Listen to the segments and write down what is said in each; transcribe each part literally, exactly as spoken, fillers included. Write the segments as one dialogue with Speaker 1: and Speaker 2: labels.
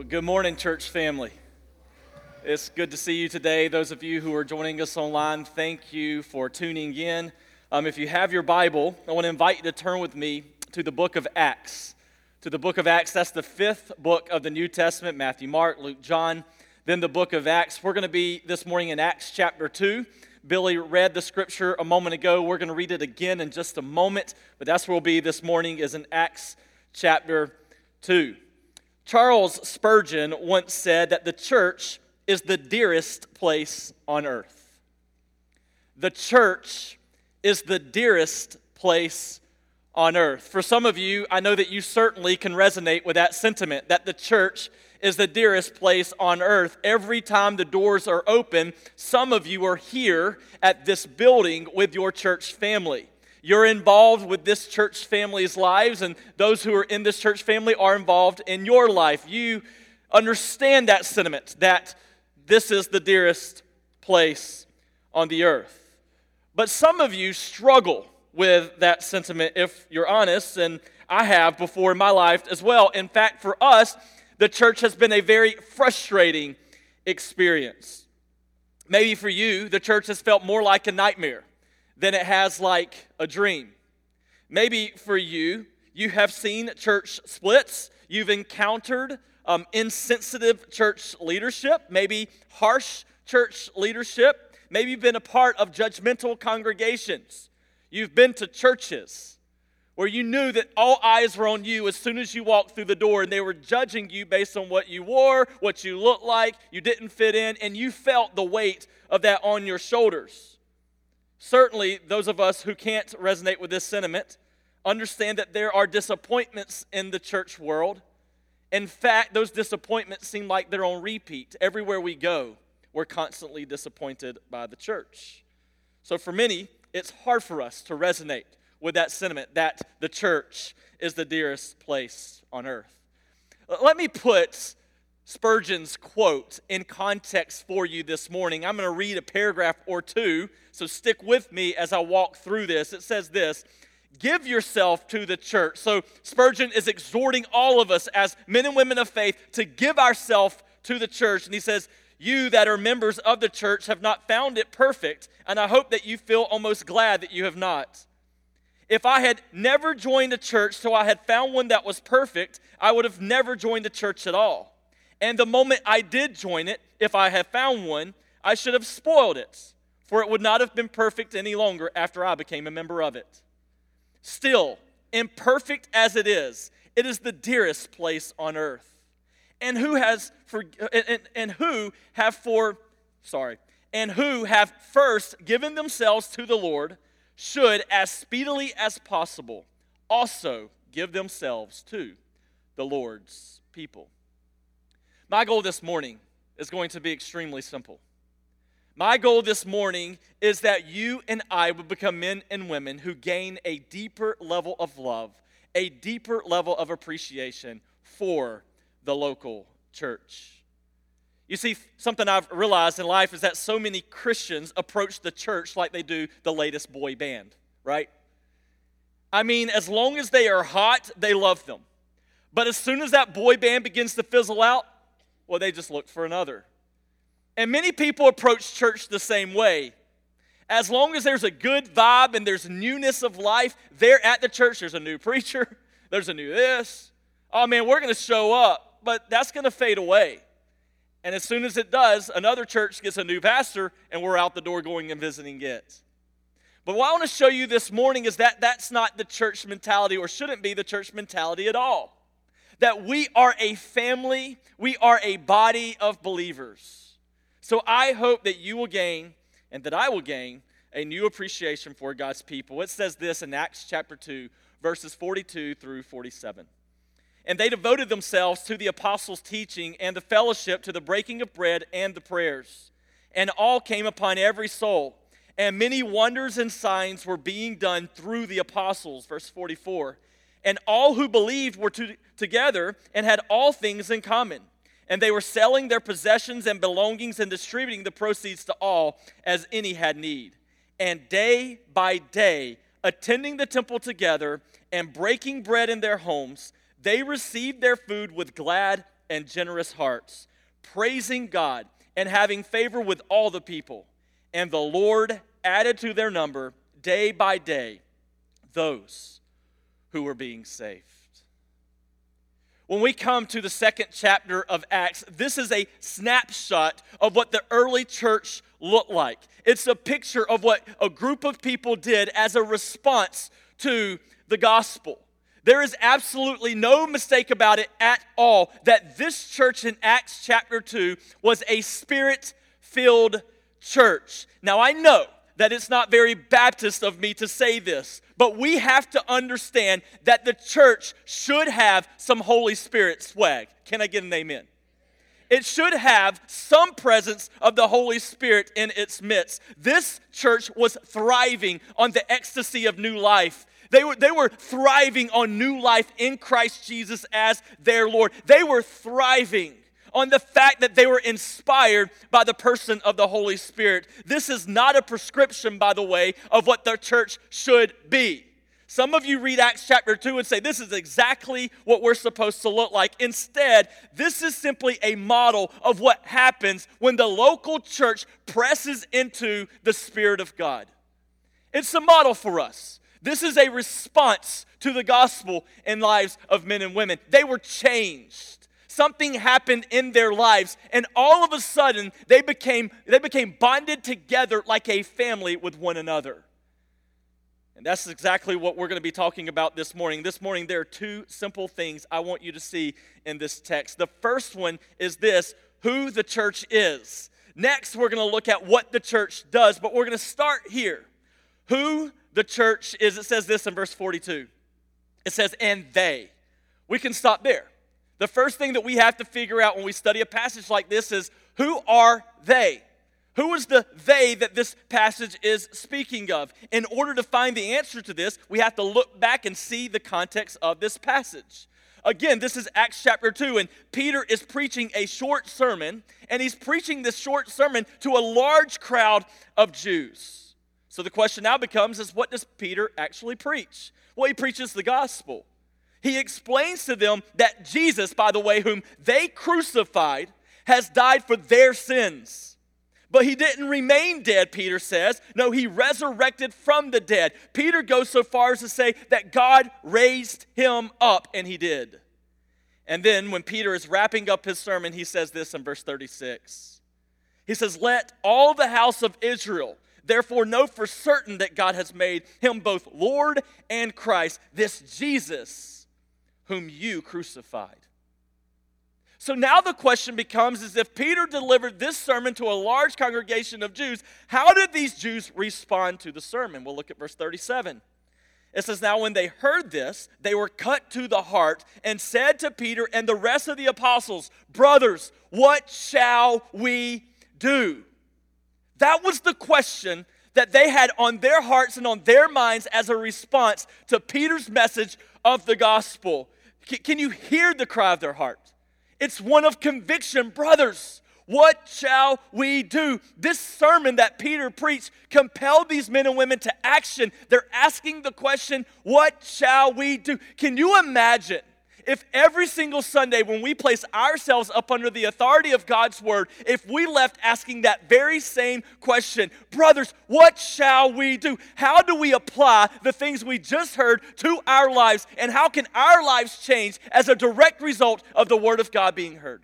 Speaker 1: Well, good morning, church family. It's good to see you today. Those of you who are joining us online, thank you for tuning in. Um, if you have your Bible, I want to invite you to turn with me to the book of Acts. To the book of Acts, that's the fifth book of the New Testament, Matthew, Mark, Luke, John, then the book of Acts. We're going to be this morning in Acts chapter two. Billy read the scripture a moment ago. We're going to read it again in just a moment, but that's where we'll be this morning is in Acts chapter two. Charles Spurgeon once said that the church is the dearest place on earth. The church is the dearest place on earth. For some of you, I know that you certainly can resonate with that sentiment, that the church is the dearest place on earth. Every time the doors are open, some of you are here at this building with your church family. You're involved with this church family's lives, and those who are in this church family are involved in your life. You understand that sentiment, that this is the dearest place on the earth. But some of you struggle with that sentiment, if you're honest, and I have before in my life as well. In fact, for us, the church has been a very frustrating experience. Maybe for you, the church has felt more like a nightmare than it has like a dream. Maybe for you, you have seen church splits. You've encountered um, insensitive church leadership, maybe harsh church leadership. Maybe you've been a part of judgmental congregations. You've been to churches where you knew that all eyes were on you as soon as you walked through the door, and they were judging you based on what you wore, what you looked like, you didn't fit in, and you felt the weight of that on your shoulders. Certainly, those of us who can't resonate with this sentiment understand that there are disappointments in the church world. In fact, those disappointments seem like they're on repeat. Everywhere we go, we're constantly disappointed by the church. So for many, it's hard for us to resonate with that sentiment that the church is the dearest place on earth. Let me put Spurgeon's quote in context for you this morning. I'm going to read a paragraph or two, so stick with me as I walk through this. It says this: give yourself to the church. So Spurgeon is exhorting all of us as men and women of faith to give ourselves to the church. And he says, you that are members of the church have not found it perfect, and I hope that you feel almost glad that you have not. If I had never joined a church till I had found one that was perfect, I would have never joined a church at all. And the moment I did join it, if I had found one, I should have spoiled it, for it would not have been perfect any longer after I became a member of it. Still, imperfect as it is, it is the dearest place on earth. And who has for and, and who have for sorry, and who have first given themselves to the Lord should, as speedily as possible, also give themselves to the Lord's people. My goal this morning is going to be extremely simple. My goal this morning is that you and I would become men and women who gain a deeper level of love, a deeper level of appreciation for the local church. You see, something I've realized in life is that so many Christians approach the church like they do the latest boy band, right? I mean, as long as they are hot, they love them. But as soon as that boy band begins to fizzle out, well, they just look for another. And many people approach church the same way. As long as there's a good vibe and there's newness of life, there at the church, there's a new preacher, there's a new this. Oh man, we're going to show up, but that's going to fade away. And as soon as it does, another church gets a new pastor, and we're out the door going and visiting it. But what I want to show you this morning is that that's not the church mentality, or shouldn't be the church mentality at all. That we are a family, we are a body of believers. So I hope that you will gain, and that I will gain, a new appreciation for God's people. It says this in Acts chapter two, verses forty-two through forty-seven. And they devoted themselves to the apostles' teaching and the fellowship, to the breaking of bread and the prayers. And all came upon every soul. And many wonders and signs were being done through the apostles. Verse forty-four. And all who believed were to, together and had all things in common. And they were selling their possessions and belongings and distributing the proceeds to all as any had need. And day by day, attending the temple together and breaking bread in their homes, they received their food with glad and generous hearts, praising God and having favor with all the people. And the Lord added to their number day by day those who were being saved. When we come to the second chapter of Acts, this is a snapshot of what the early church looked like. It's a picture of what a group of people did as a response to the gospel. There is absolutely no mistake about it at all that this church in Acts chapter two was a spirit-filled church. Now I know that it's not very Baptist of me to say this, but we have to understand that the church should have some Holy Spirit swag. Can I get an amen? It should have some presence of the Holy Spirit in its midst. This church was thriving on the ecstasy of new life. They were, they were thriving on new life in Christ Jesus as their Lord. They were thriving on the fact that they were inspired by the person of the Holy Spirit. This is not a prescription, by the way, of what the church should be. Some of you read Acts chapter two and say, this is exactly what we're supposed to look like. Instead, this is simply a model of what happens when the local church presses into the Spirit of God. It's a model for us. This is a response to the gospel in lives of men and women. They were changed. Something happened in their lives, and all of a sudden, they became, they became bonded together like a family with one another. And that's exactly what we're going to be talking about this morning. This morning, there are two simple things I want you to see in this text. The first one is this: who the church is. Next, we're going to look at what the church does, but we're going to start here. Who the church is. It says this in verse forty-two. It says, and they. We can stop there. The first thing that we have to figure out when we study a passage like this is, who are they? Who is the they that this passage is speaking of? In order to find the answer to this, we have to look back and see the context of this passage. Again, this is Acts chapter two, and Peter is preaching a short sermon, and he's preaching this short sermon to a large crowd of Jews. So the question now becomes, is what does Peter actually preach? Well, he preaches the gospel. He explains to them that Jesus, by the way, whom they crucified, has died for their sins. But he didn't remain dead, Peter says. No, he resurrected from the dead. Peter goes so far as to say that God raised him up, and he did. And then when Peter is wrapping up his sermon, he says this in verse thirty-six. He says, let all the house of Israel therefore know for certain that God has made him both Lord and Christ, this Jesus whom you crucified. So now the question becomes, is if Peter delivered this sermon to a large congregation of Jews, how did these Jews respond to the sermon? We'll look at verse thirty-seven. It says, now when they heard this, they were cut to the heart and said to Peter and the rest of the apostles, brothers, what shall we do? That was the question that they had on their hearts and on their minds as a response to Peter's message of the gospel. Can you hear the cry of their heart? It's one of conviction. Brothers, what shall we do? This sermon that Peter preached compelled these men and women to action. They're asking the question, what shall we do? Can you imagine if every single Sunday when we place ourselves up under the authority of God's word, if we left asking that very same question, brothers, what shall we do? How do we apply the things we just heard to our lives, and how can our lives change as a direct result of the word of God being heard?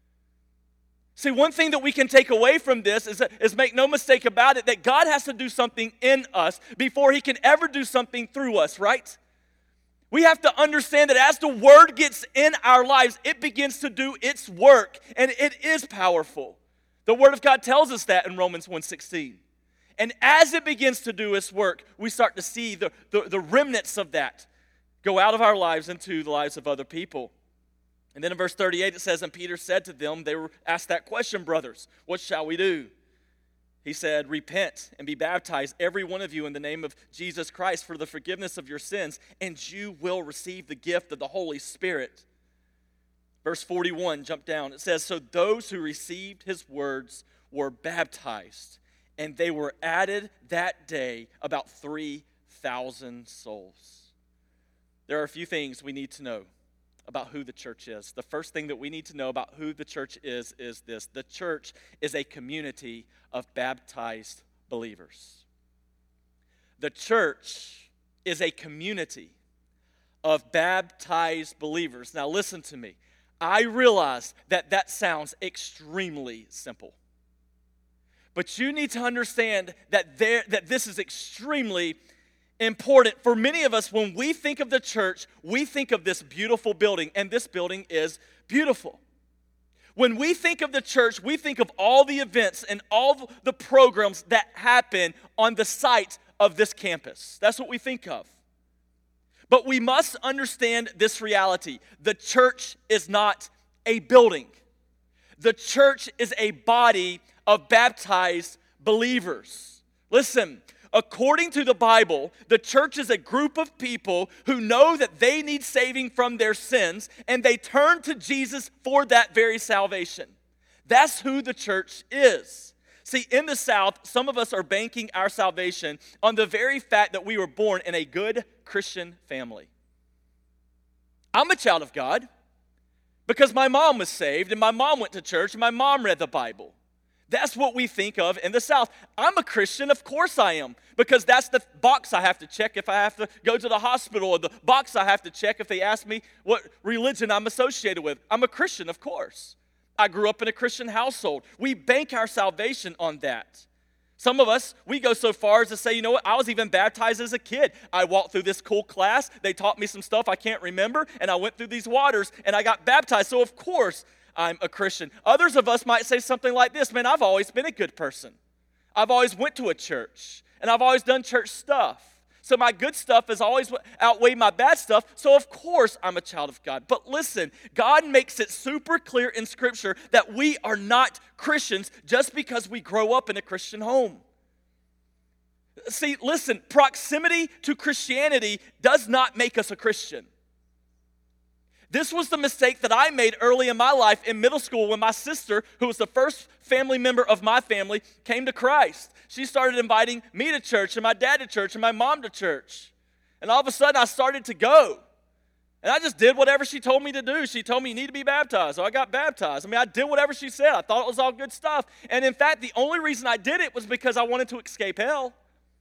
Speaker 1: See, one thing that we can take away from this is, is make no mistake about it, that God has to do something in us before he can ever do something through us, right? We have to understand that as the word gets in our lives, it begins to do its work, and it is powerful. The word of God tells us that in Romans one sixteen. And as it begins to do its work, we start to see the, the, the remnants of that go out of our lives into the lives of other people. And then in verse thirty-eight it says, and Peter said to them, they were asked that question, brothers, what shall we do? He said, repent and be baptized, every one of you, in the name of Jesus Christ for the forgiveness of your sins, and you will receive the gift of the Holy Spirit. Verse forty-one, jump down. It says, so those who received his words were baptized, and they were added that day about three thousand souls. There are a few things we need to know about who the church is. The first thing that we need to know about who the church is is this. The church is a community of baptized believers. The church is a community of baptized believers. Now listen to me. I realize that that sounds extremely simple. But you need to understand that there that this is extremely important. For many of us, when we think of the church, we think of this beautiful building, and this building is beautiful. When we think of the church, we think of all the events and all the programs that happen on the site of this campus. That's what we think of. But we must understand this reality. The church is not a building. The church is a body of baptized believers. Listen, according to the Bible, the church is a group of people who know that they need saving from their sins, and they turn to Jesus for that very salvation. That's who the church is. See, in the South, some of us are banking our salvation on the very fact that we were born in a good Christian family. I'm a child of God because my mom was saved, and my mom went to church, and my mom read the Bible. That's what we think of in the South. I'm a Christian, of course I am, because that's the box I have to check if I have to go to the hospital, or the box I have to check if they ask me what religion I'm associated with. I'm a Christian, of course. I grew up in a Christian household. We bank our salvation on that. Some of us, we go so far as to say, you know what, I was even baptized as a kid. I walked through this cool class. They taught me some stuff I can't remember, and I went through these waters, and I got baptized. So, of course, I'm a Christian. Others of us might say something like this, man, I've always been a good person. I've always went to a church, and I've always done church stuff. So my good stuff has always outweighed my bad stuff, so of course I'm a child of God. But listen, God makes it super clear in Scripture that we are not Christians just because we grow up in a Christian home. See, listen, proximity to Christianity does not make us a Christian. This was the mistake that I made early in my life in middle school when my sister, who was the first family member of my family, came to Christ. She started inviting me to church and my dad to church and my mom to church. And all of a sudden I started to go. And I just did whatever she told me to do. She told me you need to be baptized. So I got baptized. I mean, I did whatever she said. I thought it was all good stuff. And in fact, the only reason I did it was because I wanted to escape hell.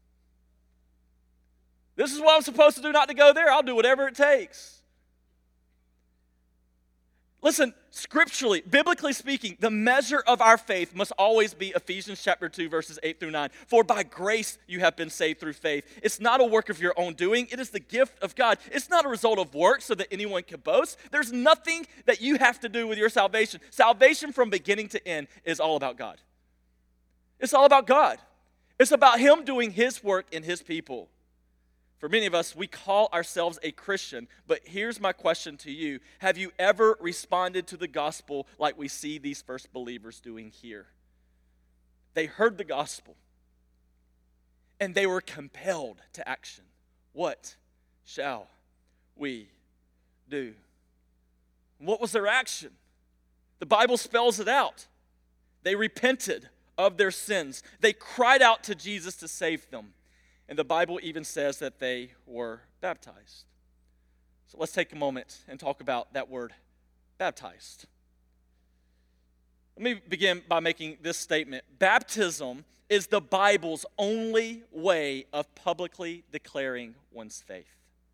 Speaker 1: This is what I'm supposed to do, not to go there. I'll do whatever it takes. Listen, scripturally, biblically speaking, the measure of our faith must always be Ephesians chapter two, verses eight through nine. For by grace you have been saved through faith. It's not a work of your own doing. It is the gift of God. It's not a result of work so that anyone can boast. There's nothing that you have to do with your salvation. Salvation from beginning to end is all about God. It's all about God. It's about Him doing His work in His people. For many of us, we call ourselves a Christian, but here's my question to you. Have you ever responded to the gospel like we see these first believers doing here? They heard the gospel, and they were compelled to action. What shall we do? What was their action? The Bible spells it out. They repented of their sins. They cried out to Jesus to save them. And the Bible even says that they were baptized. So let's take a moment and talk about that word, baptized. Let me begin by making this statement. Baptism is the Bible's only way of publicly declaring one's faith.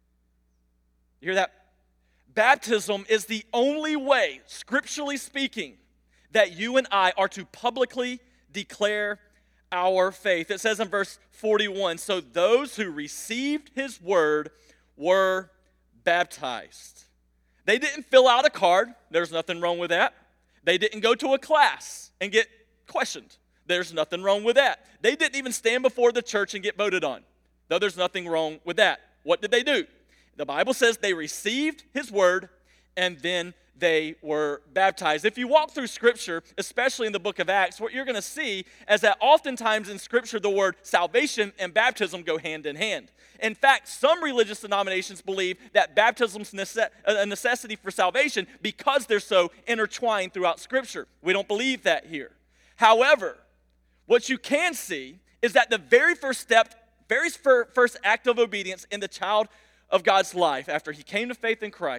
Speaker 1: You hear that? Baptism is the only way, scripturally speaking, that you and I are to publicly declare our faith. It says in verse forty-one, so those who received His word were baptized. They didn't fill out a card. There's nothing wrong with that. They didn't go to a class and get questioned. There's nothing wrong with that. They didn't even stand before the church and get voted on. Though there's nothing wrong with that. What did they do? The Bible says they received His word and then they were baptized. If you walk through Scripture, especially in the book of Acts, what you're going to see is that oftentimes in Scripture the word salvation and baptism go hand in hand. In fact, some religious denominations believe that baptism is a necessity for salvation because they're so intertwined throughout Scripture. We don't believe that here. However, what you can see is that the very first step, very first act of obedience in the child of God's life after he came to faith in Christ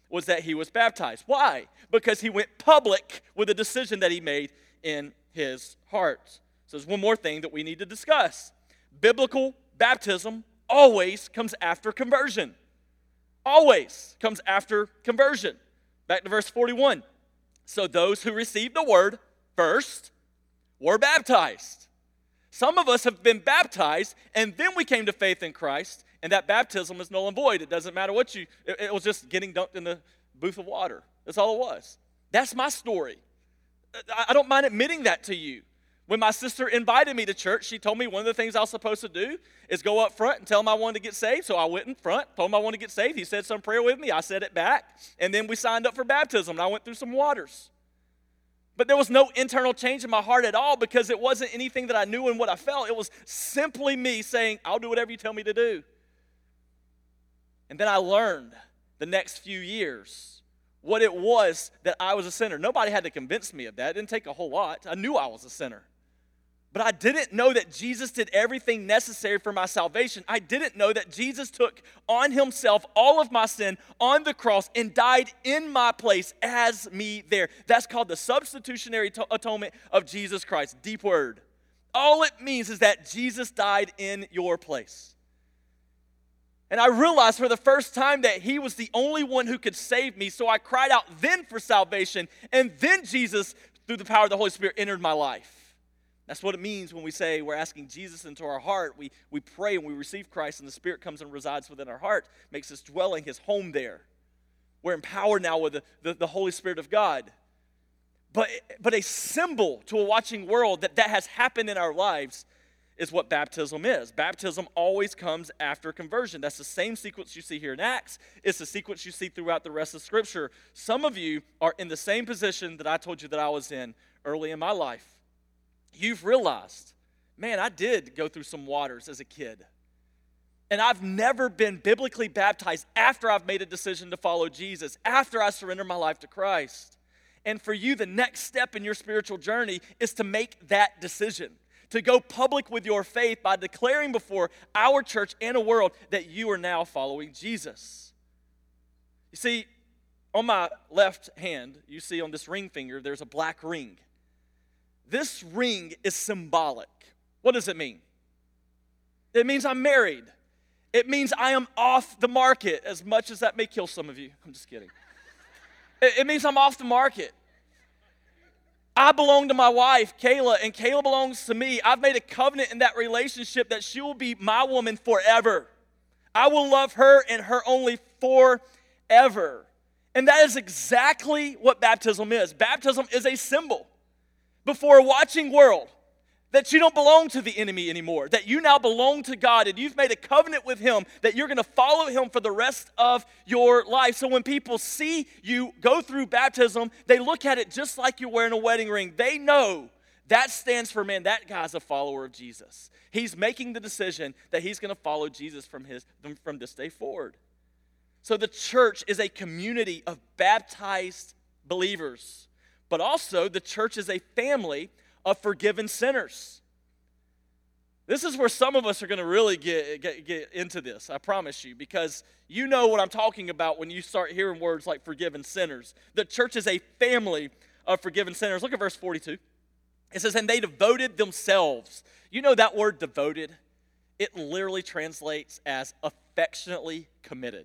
Speaker 1: was that he was baptized. Why? Because he went public with a decision that he made in his heart. So there's one more thing that we need to discuss. Biblical baptism always comes after conversion. Always comes after conversion. Back to verse forty-one. So those who received the word first were baptized. Some of us have been baptized, and then we came to faith in Christ, and that baptism is null and void. It doesn't matter what you, it, it was just getting dunked in the booth of water. That's all it was. That's my story. I, I don't mind admitting that to you. When my sister invited me to church, she told me one of the things I was supposed to do is go up front and tell him I wanted to get saved. So I went in front, told him I wanted to get saved. He said some prayer with me. I said it back. And then we signed up for baptism, and I went through some waters. But there was no internal change in my heart at all because it wasn't anything that I knew and what I felt. It was simply me saying, I'll do whatever you tell me to do. And then I learned the next few years what it was that I was a sinner. Nobody had to convince me of that. It didn't take a whole lot. I knew I was a sinner. But I didn't know that Jesus did everything necessary for my salvation. I didn't know that Jesus took on himself all of my sin on the cross and died in my place as me there. That's called the substitutionary to- atonement of Jesus Christ. Deep word. All it means is that Jesus died in your place. And I realized for the first time that he was the only one who could save me. So I cried out then for salvation. And then Jesus, through the power of the Holy Spirit, entered my life. That's what it means when we say we're asking Jesus into our heart. We, we pray and we receive Christ, and the Spirit comes and resides within our heart, makes us dwelling his home there. We're empowered now with the, the, the Holy Spirit of God. But, but a symbol to a watching world that that has happened in our lives is what baptism is. Baptism always comes after conversion. That's the same sequence you see here in Acts. It's the sequence you see throughout the rest of Scripture. Some of you are in the same position that I told you that I was in early in my life. You've realized, man, I did go through some waters as a kid. And I've never been biblically baptized after I've made a decision to follow Jesus, after I surrender my life to Christ. And for you, the next step in your spiritual journey is to make that decision, to go public with your faith by declaring before our church and a world that you are now following Jesus. You see, on my left hand, you see on this ring finger, there's a black ring. This ring is symbolic. What does it mean? It means I'm married. It means I am off the market, as much as that may kill some of you. I'm just kidding. It, it means I'm off the market. I belong to my wife, Kayla, and Kayla belongs to me. I've made a covenant in that relationship that she will be my woman forever. I will love her and her only forever. And that is exactly what baptism is. Baptism is a symbol before a watching world that you don't belong to the enemy anymore, that you now belong to God, and you've made a covenant with him that you're going to follow him for the rest of your life. So when people see you go through baptism, they look at it just like you're wearing a wedding ring. They know that stands for, man, that guy's a follower of Jesus. He's making the decision that he's going to follow Jesus from his from this day forward. So the church is a community of baptized believers. But also, the church is a family of forgiven sinners. This is where some of us are going to really get, get, get into this, I promise you, because you know what I'm talking about when you start hearing words like forgiven sinners. The church is a family of forgiven sinners. Look at verse forty-two. It says, and they devoted themselves. You know that word devoted? It literally translates as affectionately committed.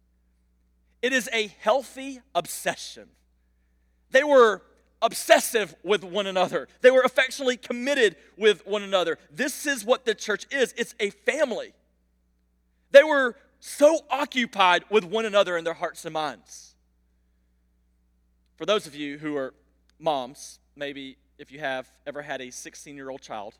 Speaker 1: It is a healthy obsession. They were obsessive with one another. They were affectionately committed with one another. This is what the church is. It's a family. They were so occupied with one another in their hearts and minds. For those of you who are moms, maybe if you have ever had a sixteen-year-old child,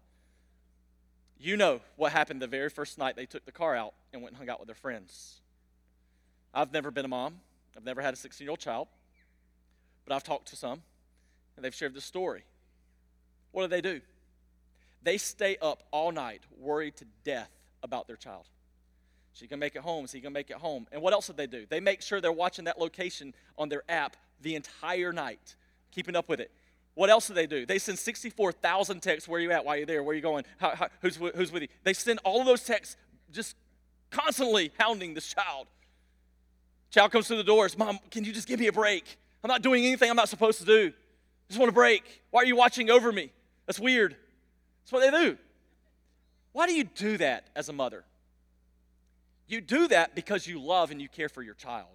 Speaker 1: you know what happened the very first night they took the car out and went and hung out with their friends. I've never been a mom. I've never had a sixteen-year-old child, but I've talked to some. And they've shared this story. What do they do? They stay up all night worried to death about their child. Is he going to make it home? Is he going to make it home? And what else did they do? They make sure they're watching that location on their app the entire night, keeping up with it. What else do they do? They send sixty-four thousand texts. Where are you at? Why are you there? Where are you going? How, how, who's, who's with you? They send all of those texts just constantly hounding this child Child comes through the doors. Mom, can you just give me a break? I'm not doing anything I'm not supposed to do. I just want a break. Why are you watching over me? That's weird. That's what they do. Why do you do that as a mother? You do that because you love and you care for your child.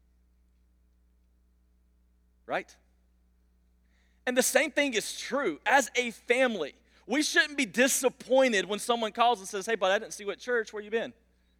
Speaker 1: Right? And the same thing is true. As a family, we shouldn't be disappointed when someone calls and says, hey, bud, I didn't see you at church. Where you been?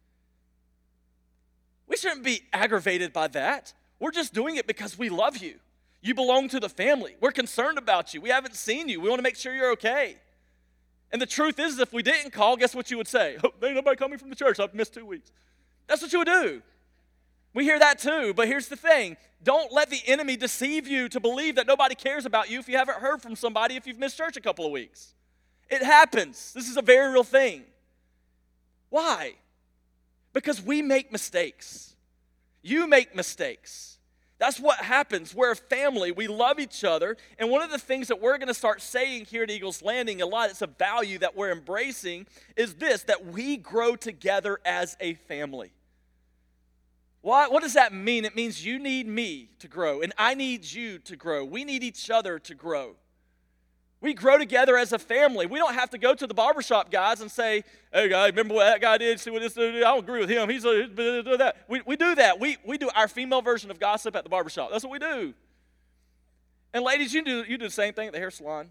Speaker 1: We shouldn't be aggravated by that. We're just doing it because we love you. You belong to the family. We're concerned about you. We haven't seen you. We want to make sure you're okay. And the truth is, if we didn't call, guess what you would say? Oh, ain't nobody coming from the church. I've missed two weeks. That's what you would do. We hear that too, but here's the thing. Don't let the enemy deceive you to believe that nobody cares about you if you haven't heard from somebody if you've missed church a couple of weeks. It happens. This is a very real thing. Why? Because we make mistakes. You make mistakes. That's what happens. We're a family. We love each other. And one of the things that we're going to start saying here at Eagles Landing a lot, it's a value that we're embracing, is this, that we grow together as a family. What, what does that mean? It means you need me to grow, and I need you to grow. We need each other to grow. We grow together as a family. We don't have to go to the barbershop guys and say, hey, guy, remember what that guy did? See what this did? I don't agree with him. He's a, that. We, we do that. We, we do our female version of gossip at the barbershop. That's what we do. And ladies, you do, you do the same thing at the hair salon.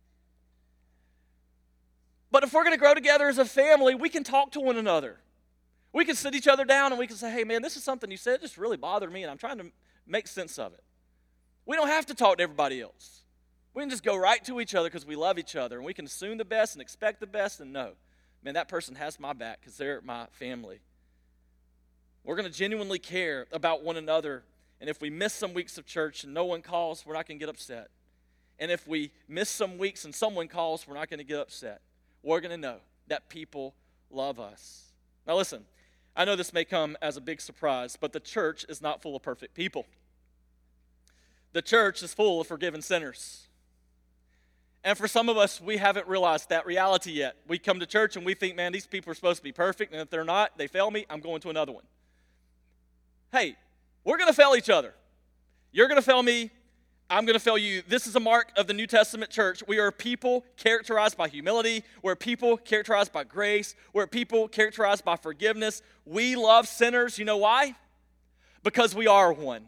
Speaker 1: But if we're going to grow together as a family, we can talk to one another. We can sit each other down and we can say, hey, man, this is something you said. It just really bothered me, and I'm trying to make sense of it. We don't have to talk to everybody else. We can just go right to each other because we love each other, and we can assume the best and expect the best and know, man, that person has my back because they're my family. We're going to genuinely care about one another, and if we miss some weeks of church and no one calls, we're not going to get upset. And if we miss some weeks and someone calls, we're not going to get upset. We're going to know that people love us. Now listen, I know this may come as a big surprise, but the church is not full of perfect people. The church is full of forgiven sinners. And for some of us, we haven't realized that reality yet. We come to church and we think, man, these people are supposed to be perfect, and if they're not, they fail me, I'm going to another one. Hey, we're going to fail each other. You're going to fail me, I'm going to fail you. This is a mark of the New Testament church. We are a people characterized by humility. We're a people characterized by grace. We're a people characterized by forgiveness. We love sinners. You know why? Because we are one.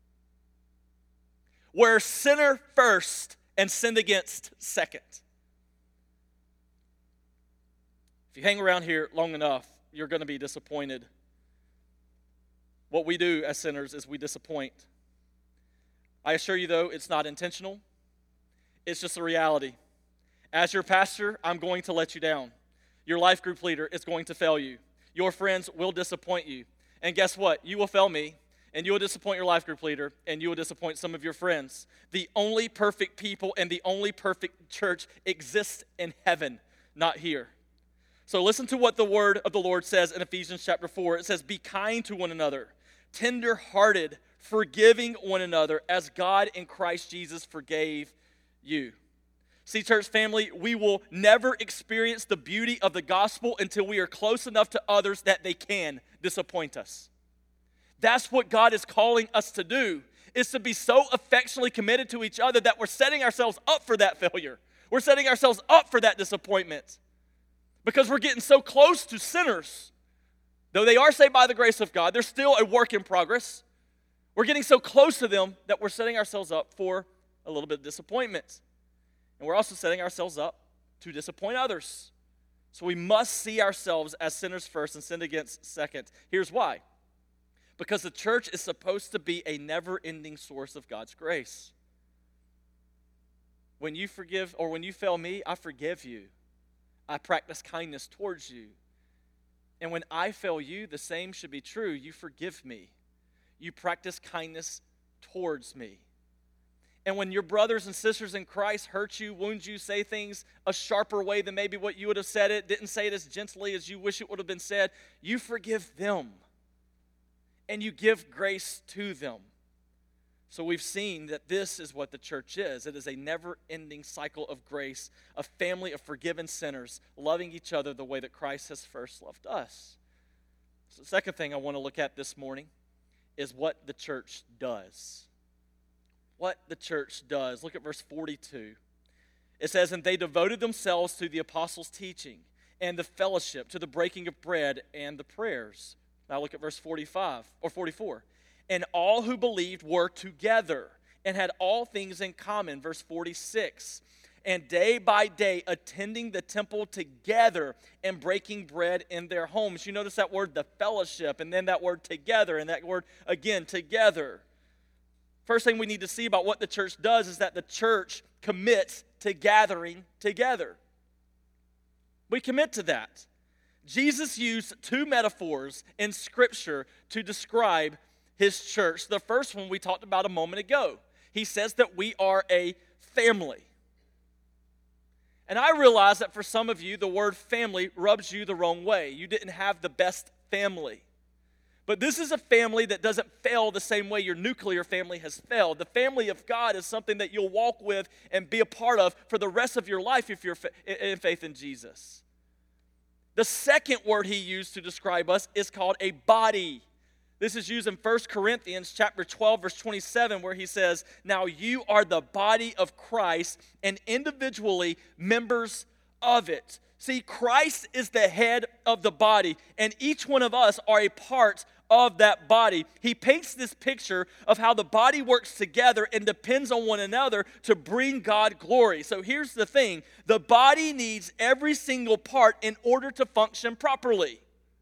Speaker 1: We're sinner first and sinned against second. If you hang around here long enough, you're going to be disappointed. What we do as sinners is we disappoint. I assure you, though, it's not intentional. It's just a reality. As your pastor, I'm going to let you down. Your life group leader is going to fail you. Your friends will disappoint you. And guess what? You will fail me, and you will disappoint your life group leader, and you will disappoint some of your friends. The only perfect people and the only perfect church exists in heaven, not here. So listen to what the word of the Lord says in Ephesians chapter four. It says, be kind to one another, tender-hearted, forgiving one another as God in Christ Jesus forgave you. See, church family, we will never experience the beauty of the gospel until we are close enough to others that they can disappoint us. That's what God is calling us to do, is to be so affectionately committed to each other that we're setting ourselves up for that failure. We're setting ourselves up for that disappointment because we're getting so close to sinners. Though they are saved by the grace of God, they're still a work in progress. We're getting so close to them that we're setting ourselves up for a little bit of disappointment. And we're also setting ourselves up to disappoint others. So we must see ourselves as sinners first and sinned against second. Here's why. Because the church is supposed to be a never-ending source of God's grace. When you forgive, or when you fail me, I forgive you. I practice kindness towards you. And when I fail you, the same should be true. You forgive me. You practice kindness towards me. And when your brothers and sisters in Christ hurt you, wound you, say things a sharper way than maybe what you would have said it, didn't say it as gently as you wish it would have been said, you forgive them. And you give grace to them. So we've seen that this is what the church is. It is a never-ending cycle of grace, a family of forgiven sinners, loving each other the way that Christ has first loved us. So the second thing I want to look at this morning is what the church does. What the church does. Look at verse forty-two. It says, and they devoted themselves to the apostles' teaching and the fellowship, to the breaking of bread and the prayers. Now look at verse forty-five or forty-four. And all who believed were together and had all things in common. Verse forty-six. And day by day attending the temple together and breaking bread in their homes. You notice that word, the fellowship, and then that word together, and that word again, together. First thing we need to see about what the church does is that the church commits to gathering together. We commit to that. Jesus used two metaphors in Scripture to describe his church. The first one we talked about a moment ago. He says that we are a family. And I realize that for some of you, the word family rubs you the wrong way. You didn't have the best family. But this is a family that doesn't fail the same way your nuclear family has failed. The family of God is something that you'll walk with and be a part of for the rest of your life if you're in faith in Jesus. The second word he used to describe us is called a body. This is used in First Corinthians chapter twelve, verse twenty-seven, where he says, now you are the body of Christ and individually members of it. See, Christ is the head of the body, and each one of us are a part of that body. He paints this picture of how the body works together and depends on one another to bring God glory. So here's the thing. The body needs every single part in order to function properly.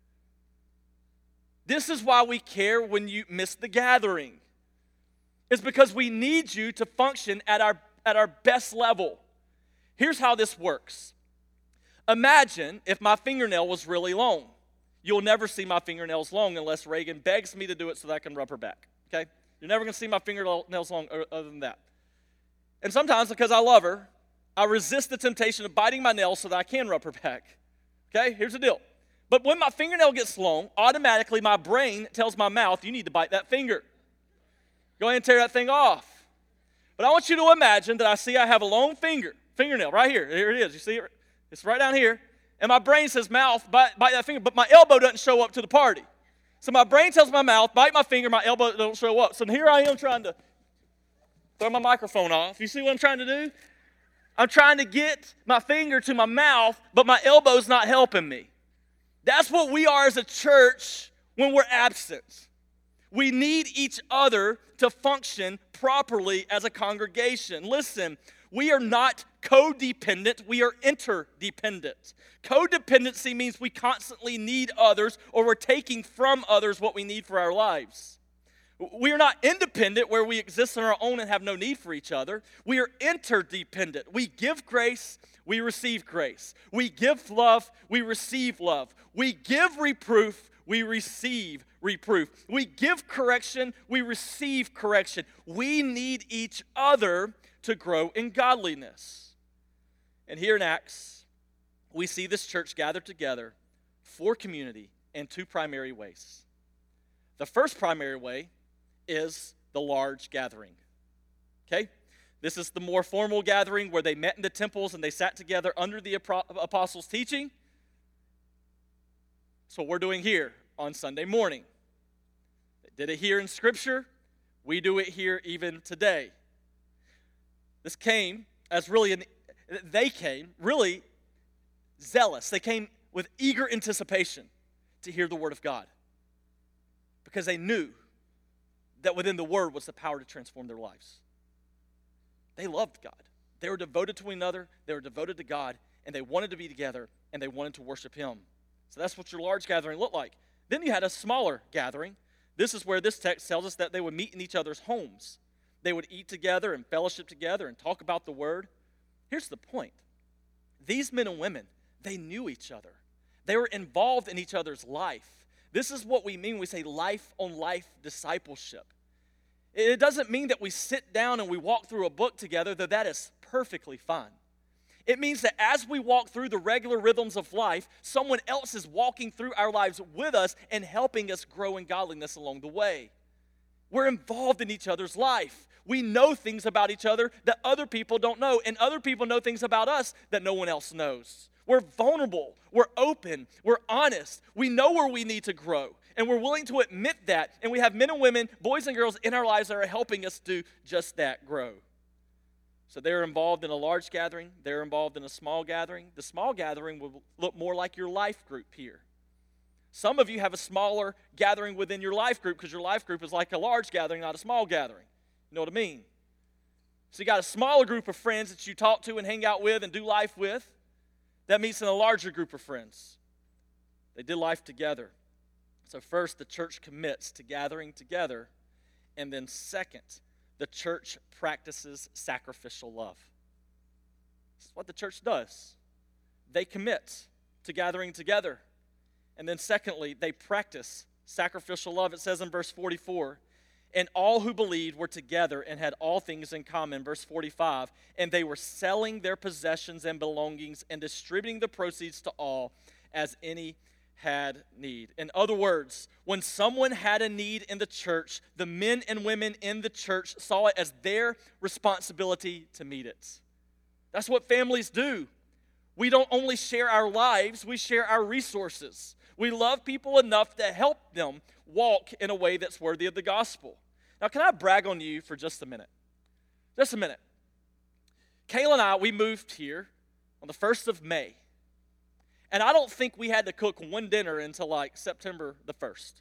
Speaker 1: This is why we care when you miss the gathering. It's because we need you to function at our, at our best level. Here's how this works. Imagine if my fingernail was really long. You'll never see my fingernails long unless Reagan begs me to do it so that I can rub her back, okay? You're never going to see my fingernails long other than that. And sometimes, because I love her, I resist the temptation of biting my nails so that I can rub her back, okay? Here's the deal. But when my fingernail gets long, automatically my brain tells my mouth, you need to bite that finger. Go ahead and tear that thing off. But I want you to imagine that I see I have a long finger, fingernail right here. Here it is. You see it? It's right down here. And my brain says, mouth, bite, bite that finger. But my elbow doesn't show up to the party. So my brain tells my mouth, bite my finger, my elbow don't show up. So here I am trying to throw my microphone off. You see what I'm trying to do? I'm trying to get my finger to my mouth, but my elbow's not helping me. That's what we are as a church when we're absent. We need each other to function properly as a congregation. Listen, we are not codependent, we are interdependent. Codependency means we constantly need others or we're taking from others what we need for our lives. We are not independent where we exist on our own and have no need for each other. We are interdependent. We give grace, we receive grace. We give love, we receive love. We give reproof, we receive reproof. We give correction, we receive correction. We need each other to grow in godliness. And here in Acts, we see this church gathered together for community in two primary ways. The first primary way is the large gathering. Okay? This is the more formal gathering where they met in the temples and they sat together under the apostles' teaching. That's what we're doing here on Sunday morning. They did it here in Scripture. We do it here even today. This came as really, an, they came really zealous. They came with eager anticipation to hear the Word of God because they knew that within the Word was the power to transform their lives. They loved God. They were devoted to one another. They were devoted to God, and they wanted to be together, and they wanted to worship Him. So that's what your large gathering looked like. Then you had a smaller gathering. This is where this text tells us that they would meet in each other's homes. They would eat together and fellowship together and talk about the Word. Here's the point. These men and women, they knew each other. They were involved in each other's life. This is what we mean when we say life-on-life discipleship. It doesn't mean that we sit down and we walk through a book together, though that is perfectly fine. It means that as we walk through the regular rhythms of life, someone else is walking through our lives with us and helping us grow in godliness along the way. We're involved in each other's life. We know things about each other that other people don't know, and other people know things about us that no one else knows. We're vulnerable. We're open. We're honest. We know where we need to grow. And we're willing to admit that. And we have men and women, boys and girls in our lives that are helping us do just that, grow. So they're involved in a large gathering. They're involved in a small gathering. The small gathering will look more like your life group here. Some of you have a smaller gathering within your life group because your life group is like a large gathering, not a small gathering. You know what I mean? So you got a smaller group of friends that you talk to and hang out with and do life with that meets in a larger group of friends. They did life together. So first, the church commits to gathering together. And then second, the church practices sacrificial love. This is what the church does. They commit to gathering together. And then secondly, they practice sacrificial love. It says in verse forty-four, and all who believed were together and had all things in common. Verse forty-five, and they were selling their possessions and belongings and distributing the proceeds to all as any had need. In other words, when someone had a need in the church, the men and women in the church saw it as their responsibility to meet it. That's what families do. We don't only share our lives, we share our resources. We love people enough to help them walk in a way that's worthy of the gospel. Now, can I brag on you for just a minute? Just a minute. Kayla and I, we moved here on the first of May. And I don't think we had to cook one dinner until like September the first.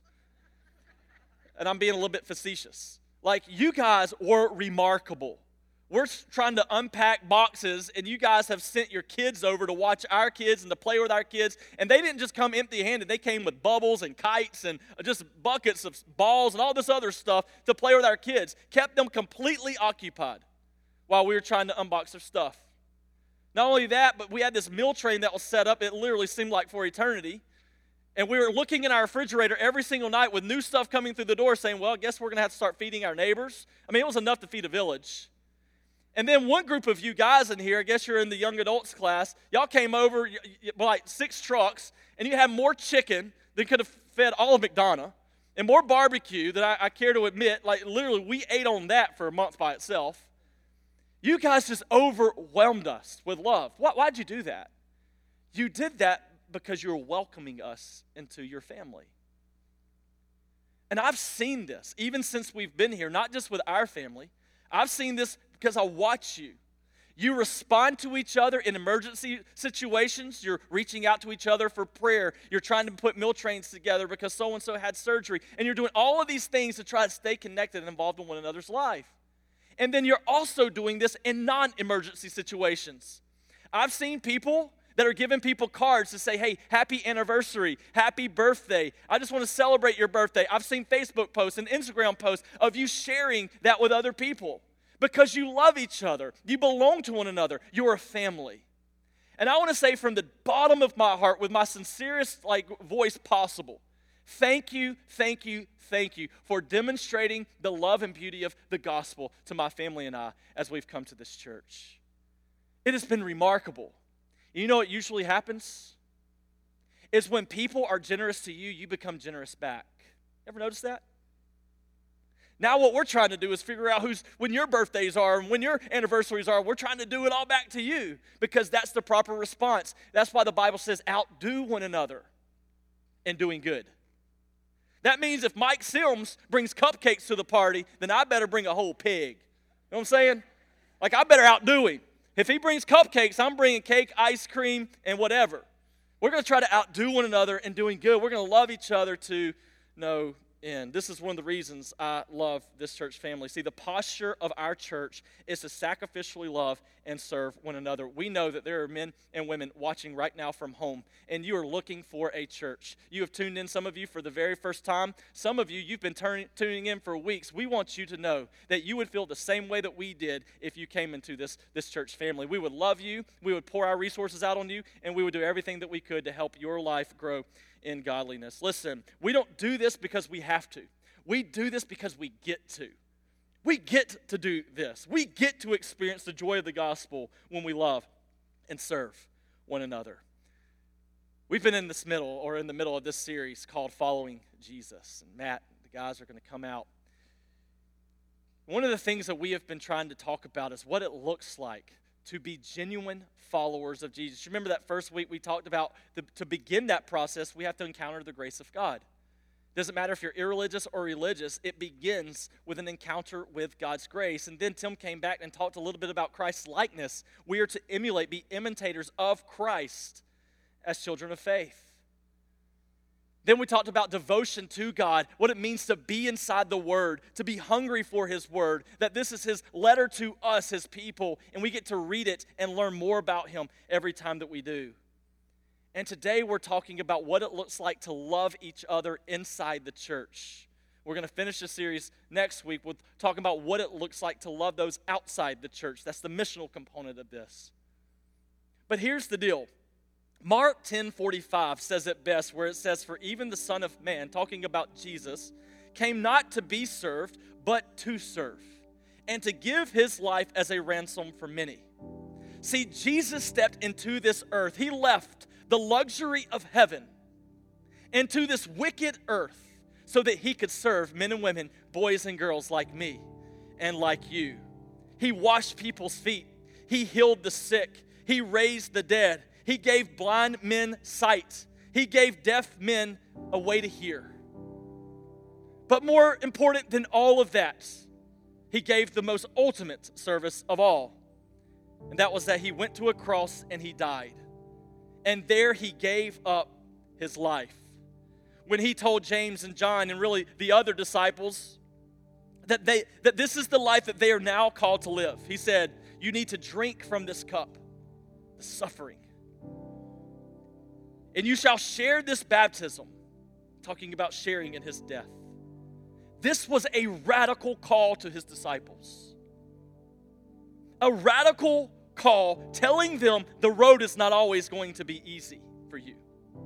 Speaker 1: And I'm being a little bit facetious. Like, you guys were remarkable. We're trying to unpack boxes, and you guys have sent your kids over to watch our kids and to play with our kids. And they didn't just come empty-handed. They came with bubbles and kites and just buckets of balls and all this other stuff to play with our kids. Kept them completely occupied while we were trying to unbox their stuff. Not only that, but we had this meal train that was set up. It literally seemed like for eternity. And we were looking in our refrigerator every single night with new stuff coming through the door saying, well, I guess we're going to have to start feeding our neighbors. I mean, it was enough to feed a village. And then one group of you guys in here, I guess you're in the young adults class, y'all came over, like six trucks, and you had more chicken than could have fed all of McDonough, and more barbecue than I, I care to admit. Like, literally, we ate on that for a month by itself. You guys just overwhelmed us with love. Why, why'd you do that? You did that because you're welcoming us into your family. And I've seen this, even since we've been here, not just with our family. I've seen this because I watch you. You respond to each other in emergency situations. You're reaching out to each other for prayer. You're trying to put meal trains together because so-and-so had surgery. And you're doing all of these things to try to stay connected and involved in one another's life. And then you're also doing this in non-emergency situations. I've seen people that are giving people cards to say, hey, happy anniversary, happy birthday. I just want to celebrate your birthday. I've seen Facebook posts and Instagram posts of you sharing that with other people because you love each other. You belong to one another. You're a family. And I want to say from the bottom of my heart with my sincerest like voice possible, thank you, thank you, thank you for demonstrating the love and beauty of the gospel to my family and I as we've come to this church. It has been remarkable. You know what usually happens? Is when people are generous to you, you become generous back. Ever notice that? Now what we're trying to do is figure out who's when your birthdays are and when your anniversaries are. We're trying to do it all back to you because that's the proper response. That's why the Bible says outdo one another in doing good. That means if Mike Sims brings cupcakes to the party, then I better bring a whole pig. You know what I'm saying? Like, I better outdo him. If he brings cupcakes, I'm bringing cake, ice cream, and whatever. We're going to try to outdo one another in doing good. We're going to love each other to no end. This is one of the reasons I love this church family. See, the posture of our church is to sacrificially love and serve one another. We know that there are men and women watching right now from home, and you are looking for a church. You have tuned in, some of you, for the very first time. Some of you, you've been turning, tuning in for weeks. We want you to know that you would feel the same way that we did if you came into this, this church family. We would love you, we would pour our resources out on you, and we would do everything that we could to help your life grow in godliness. Listen, we don't do this because we have to. We do this because we get to. We get to do this. We get to experience the joy of the gospel when we love and serve one another. We've been in this middle, or in the middle of this series called Following Jesus. And Matt, the guys are going to come out. One of the things that we have been trying to talk about is what it looks like to be genuine followers of Jesus. Remember that first week we talked about the, to begin that process, we have to encounter the grace of God. Doesn't matter if you're irreligious or religious, it begins with an encounter with God's grace. And then Tim came back and talked a little bit about Christ's likeness. We are to emulate, be imitators of Christ as children of faith. Then we talked about devotion to God, what it means to be inside the Word, to be hungry for His Word, that this is His letter to us, His people, and we get to read it and learn more about Him every time that we do. And today we're talking about what it looks like to love each other inside the church. We're going to finish the series next week with talking about what it looks like to love those outside the church. That's the missional component of this. But here's the deal. Mark ten forty-five says it best, where it says, "For even the Son of Man," talking about Jesus, "came not to be served, but to serve, and to give His life as a ransom for many." See, Jesus stepped into this earth. He left the luxury of heaven into this wicked earth so that He could serve men and women, boys and girls like me and like you. He washed people's feet. He healed the sick. He raised the dead. He gave blind men sight. He gave deaf men a way to hear. But more important than all of that, He gave the most ultimate service of all. And that was that He went to a cross and He died. And there He gave up His life. When He told James and John and really the other disciples that they that this is the life that they are now called to live, He said, "You need to drink from this cup, the suffering. And you shall share this baptism," talking about sharing in His death. This was a radical call to His disciples. A radical call telling them the road is not always going to be easy for you.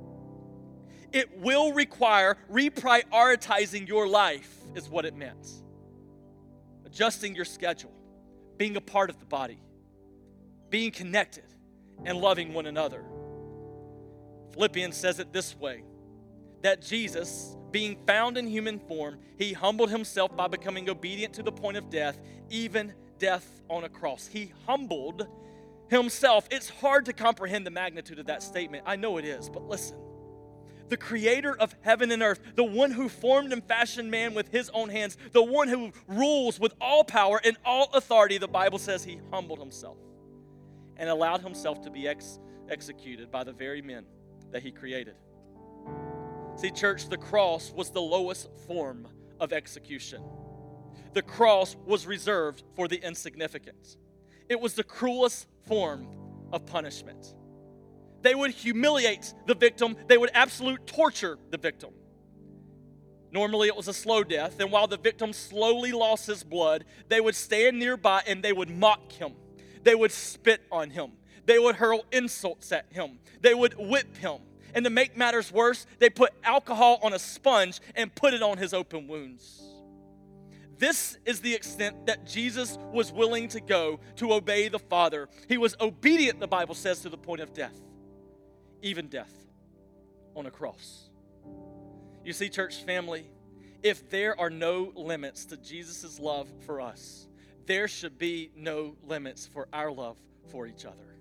Speaker 1: It will require reprioritizing your life, is what it meant. Adjusting your schedule, being a part of the body, being connected, and loving one another. Philippians says it this way, that Jesus, being found in human form, He humbled Himself by becoming obedient to the point of death, even death on a cross. He humbled Himself. It's hard to comprehend the magnitude of that statement. I know it is, but listen. The creator of heaven and earth, the one who formed and fashioned man with His own hands, the one who rules with all power and all authority, the Bible says He humbled Himself and allowed Himself to be ex- executed by the very men that He created. See, church, the cross was the lowest form of execution. The cross was reserved for the insignificant. It was the cruelest form of punishment. They would humiliate the victim. They would absolute torture the victim. Normally it was a slow death, and while the victim slowly lost his blood, they would stand nearby and they would mock him. They would spit on him. They would hurl insults at him. They would whip him. And to make matters worse, they put alcohol on a sponge and put it on his open wounds. This is the extent that Jesus was willing to go to obey the Father. He was obedient, the Bible says, to the point of death, even death on a cross. You see, church family, if there are no limits to Jesus' love for us, there should be no limits for our love for each other.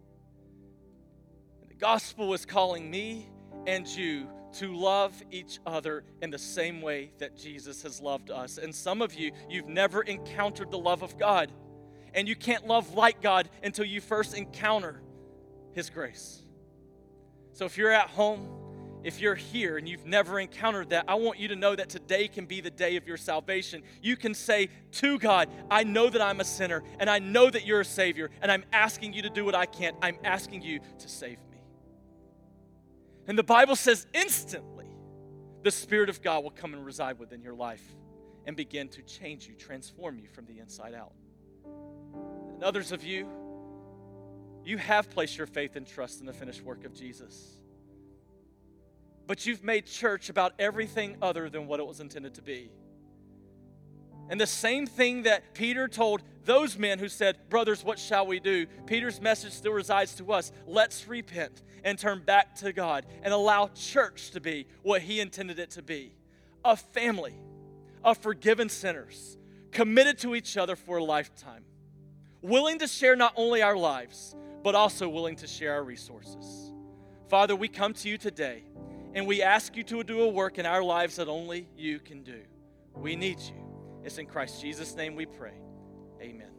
Speaker 1: And the gospel is calling me and you to love each other in the same way that Jesus has loved us. And some of you, you've never encountered the love of God. And you can't love like God until you first encounter His grace. So if you're at home, if you're here and you've never encountered that, I want you to know that today can be the day of your salvation. You can say to God, I know that I'm a sinner, and I know that you're a Savior, and I'm asking you to do what I can't. I'm asking you to save me. And the Bible says instantly, the Spirit of God will come and reside within your life and begin to change you, transform you from the inside out. And others of you, you have placed your faith and trust in the finished work of Jesus. But you've made church about everything other than what it was intended to be. And the same thing that Peter told those men who said, brothers, what shall we do? Peter's message still resides to us. Let's repent and turn back to God and allow church to be what He intended it to be. A family of forgiven sinners committed to each other for a lifetime. Willing to share not only our lives, but also willing to share our resources. Father, we come to You today And we ask you to do a work in our lives that only you can do. We need you. It's in Christ Jesus' name we pray. Amen.